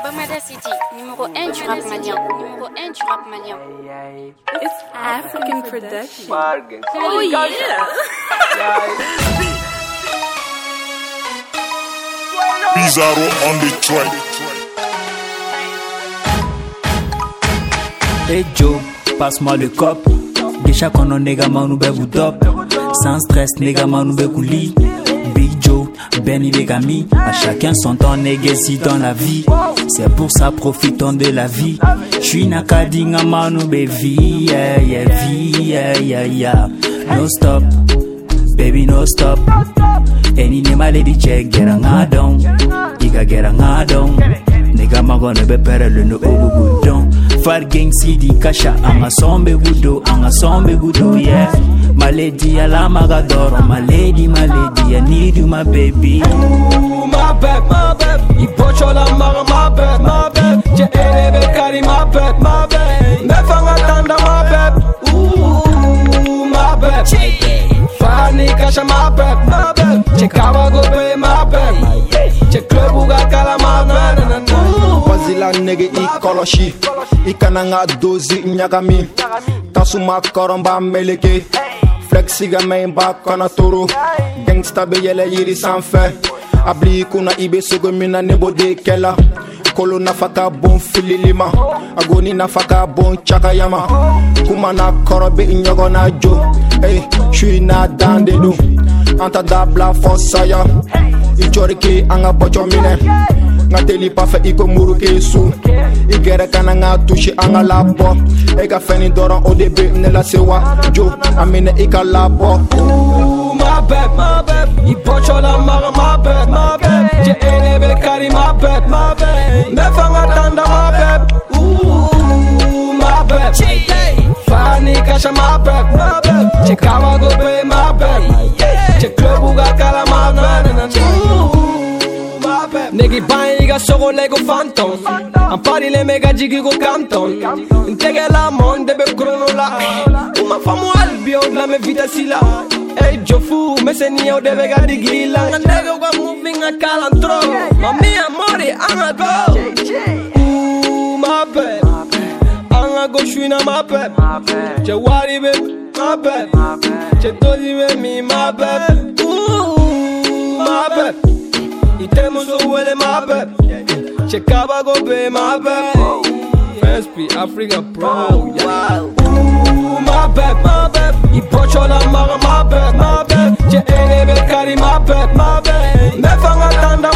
Bamada City, numéro 1 du rap malien. Numéro 1 du rap malien. It's African production. Oh yeah! Bizarro on the track. Hey Joe, passe-moi le cop. Déjà qu'on en nègre nous bébou top. Sans stress, nègre nous bébou lit. Big Joe, Benny les gamis. À chacun son temps, négasi dans la vie. C'est pour ça, profitons de la vie. J'suis nakadinga manu baby. Yeah, yeah, yeah, yeah, yeah. No stop, baby, no stop. Any name I lady check, get a ngadon. Iga get a ngadon. Nigga magona be perele no ogugudon. Far gang CD kasha anga sombe gudo yeah. My lady ala magadoro, my lady I need you my baby. Ooh, my babe. Ipochola my babe. Je elebe kari my babe. Me fanga tanda my babe. Ooh, my babe. Fani kasha my babe. Je kawa go be my babe. Je club uga kala my babe. Wazila nege ikoloshi ikananga dozi nyagami tasuma koromba meleke flexiga memba kana toro gangsta be yele yiri sanfɛ abli kuna ibe sogo mina nebo de kela kolo nafaka bon fililima agoni nafaka bon chakayama kuma na korobe nyogo na jo hey shui na dande do anta dabla fosaya ijorike anga bocho mine ngateli pafe iko muru kesu igere kana nga tushi anga labo ega feni doron odebe nela sewa jo amine ika labo. Ooh, my babe. Ipochola my babe. Je elebe kari my babe. Me fanga tanda my babe. Ooh, my babe. Fani kasha my babe. Je kawa go be my babe. Je club uga kala my babe. Nigga buying iga sogo lego phantom. Ampari le mega jigi go canton. Intege la mon debe chrono la. Uma famu albio la me vita sila. Hey Jofu, me se ni o debe ga digila. Nigga go moving a calantro. Mami amore, anga go. Ooh, my babe. Anga go shwina my babe. Je wari babe, my babe. Je tozi me mi my babe. Ooh, my babe. Itemo so wele my babe. Chekaba go be my babe. First be Africa pro. Yeah. Ooh, my babe. Ipochola my babe. Je elebe kari my babe. Me fanga tanda